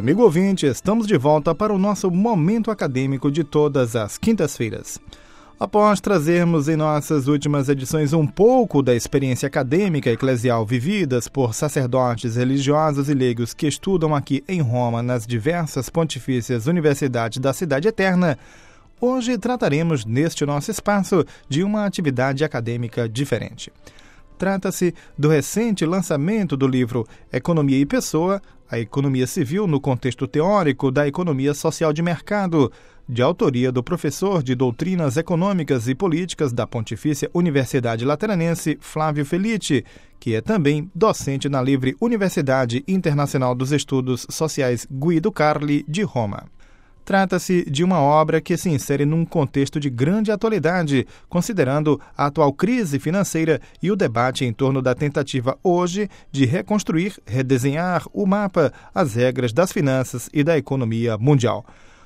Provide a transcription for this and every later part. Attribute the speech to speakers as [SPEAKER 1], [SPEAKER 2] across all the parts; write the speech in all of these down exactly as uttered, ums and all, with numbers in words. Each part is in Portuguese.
[SPEAKER 1] Amigo ouvinte, estamos de volta para o nosso momento acadêmico de todas as quintas-feiras. Após trazermos em nossas últimas edições um pouco da experiência acadêmica eclesial vividas por sacerdotes religiosos e leigos que estudam aqui em Roma nas diversas pontifícias universidades da Cidade Eterna, hoje trataremos neste nosso espaço de uma atividade acadêmica diferente. Trata-se do recente lançamento do livro Economia e Pessoa, a economia civil no contexto teórico da economia social de mercado, de autoria do professor de Doutrinas Econômicas e Políticas da Pontifícia Universidade Lateranense, Flávio Felitti, que é também docente na Livre Universidade Internacional dos Estudos Sociais Guido Carli, de Roma. Trata-se de uma obra que se insere num contexto de grande atualidade, considerando a atual crise financeira e o debate em torno da tentativa hoje de reconstruir, redesenhar o mapa, as regras das finanças e da economia mundial.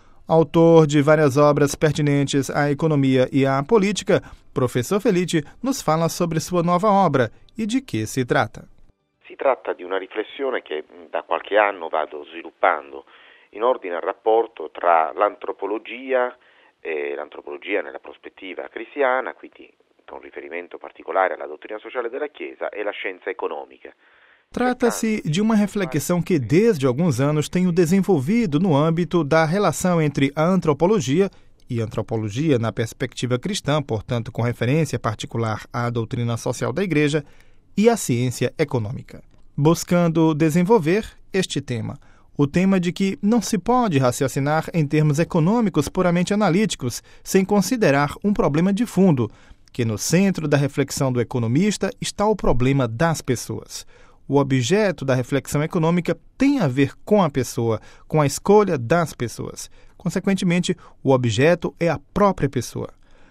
[SPEAKER 1] Autor de várias obras pertinentes à economia e à política, professor Felitti nos fala sobre sua nova obra e de que se trata.
[SPEAKER 2] Si tratta di una riflessione che da qualche anno vado sviluppando in ordine al rapporto tra l'antropologia e l'antropologia nella prospettiva cristiana, quindi con riferimento particolare alla dottrina sociale della Chiesa, e la scienza economica.
[SPEAKER 1] Trata-se de uma reflexão que desde alguns anos tenho desenvolvido no âmbito da relação entre a antropologia e antropologia na perspectiva cristã, portanto com referência particular à doutrina social da Igreja, e a ciência econômica, buscando desenvolver este tema. O tema de que não se pode raciocinar em termos econômicos puramente analíticos, sem considerar um problema de fundo, que no centro da reflexão do economista está o problema das pessoas. O objeto da reflexão econômica tem a ver com a pessoa, com a escolha das pessoas. Consequentemente, o objeto é a própria pessoa.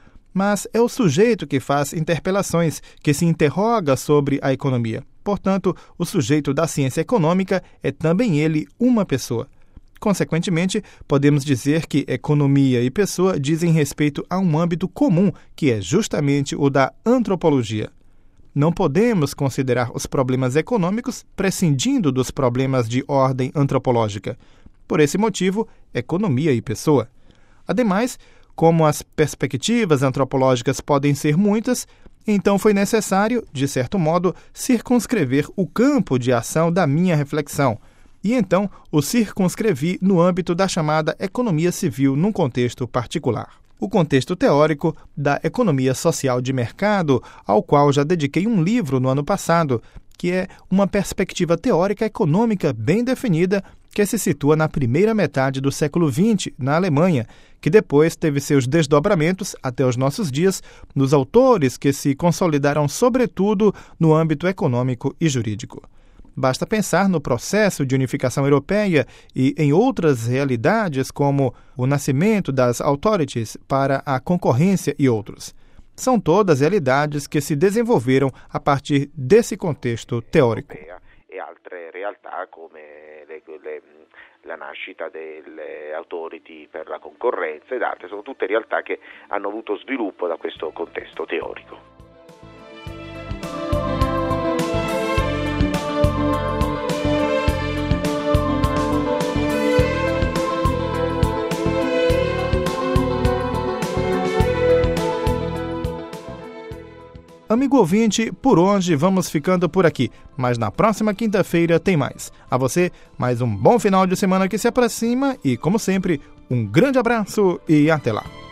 [SPEAKER 1] Mas é o sujeito que faz interpelações, que se interroga sobre a economia. Portanto, o sujeito da ciência econômica é também ele uma pessoa. Consequentemente, podemos dizer que economia e pessoa dizem respeito a um âmbito comum, que é justamente o da antropologia. Não podemos considerar os problemas econômicos prescindindo dos problemas de ordem antropológica. Por esse motivo, economia e pessoa. Ademais, como as perspectivas antropológicas podem ser muitas, então foi necessário, de certo modo, circunscrever o campo de ação da minha reflexão. E então o circunscrevi no âmbito da chamada economia civil num contexto particular. O contexto teórico da economia social de mercado, ao qual já dediquei um livro no ano passado, que é uma perspectiva teórica econômica bem definida que se situa na primeira metade do século vinte, na Alemanha, que depois teve seus desdobramentos até os nossos dias nos autores que se consolidaram sobretudo no âmbito econômico e jurídico. Basta pensar no processo de unificação europeia e em outras realidades como o nascimento das authorities para a concorrência e outros. São todas realidades que se desenvolveram a partir desse contexto teórico.
[SPEAKER 2] E altre realtà come le, le, la nascita delle authority per la concorrenza ed altre, sono tutte realtà che hanno avuto sviluppo da questo contesto teorico.
[SPEAKER 1] Amigo ouvinte, por hoje vamos ficando por aqui, mas na próxima quinta-feira tem mais. A você, mais um bom final de semana que se aproxima e, como sempre, um grande abraço e até lá.